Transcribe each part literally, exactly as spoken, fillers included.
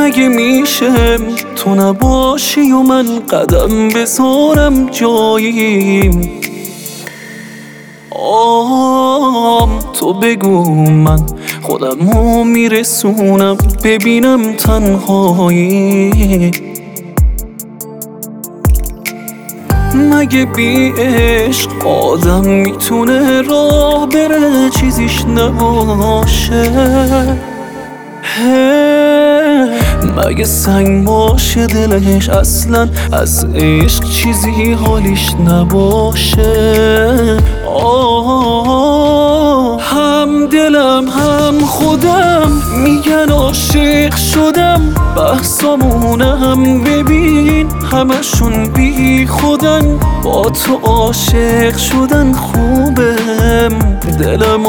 مگه میشه تو نباشی و من قدم بذارم جاییم؟ آم تو بگو من خودمو میرسونم ببینم تنهایی. مگه بی عشق آدم میتونه راه بره چیزیش نباشه؟ مگه سنگ باشه دلش اصلا از عشق چیزی حالیش نباشه؟ آه هم دلم هم خودم میگن عاشق شدم، بحثامونم ببین همشون بی خودن. با تو عاشق شدن خوبم، دلم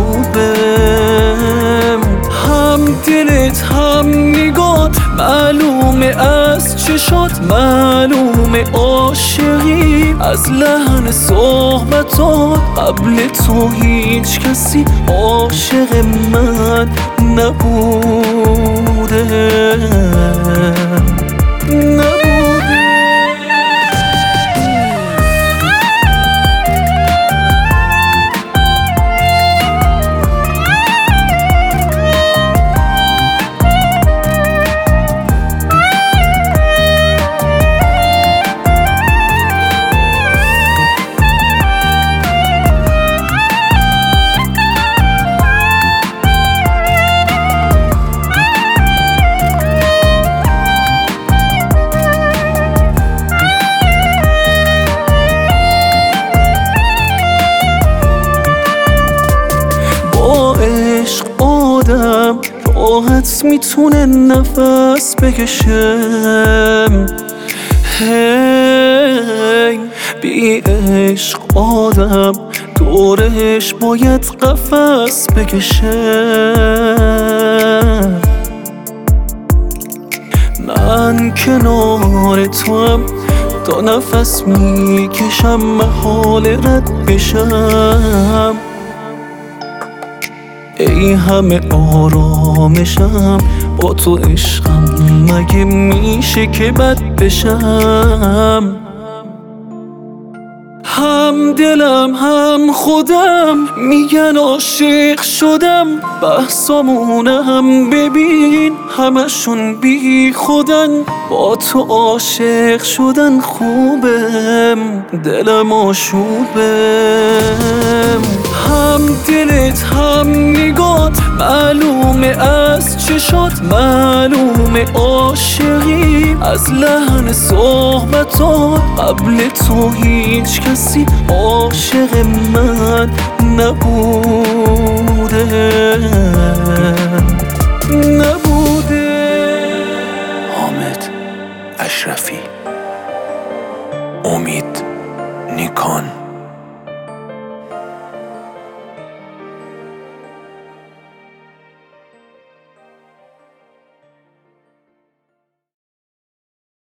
آشوبم. هم دلت هم نگات معلومه از چشات، معلومه عاشقی از لحن صحبتات. قبل تو هیچ کسی عاشق من نبوده نبوده. راحت میتونه نفس بکشم. هی بی عشق آدم دورش باید قفس بکشم. من کنار تو هم تا نفس میکشم محال رد بشم. ای همه آرامشم با تو عشقم، مگه میشه که بد بشم؟ هم دلم هم خودم میگن عاشق شدم، بحثامونم ببین همشون بی خودن. با تو عاشق شدن خوبم، دلم آشوبم. هم دلت هم نگات معلومه از چشات، معلومه عاشقی از لحن صحبتات. قبل تو هیچ کسی عاشق من نبوده نبوده. حامد اشرفی، امید نیکان.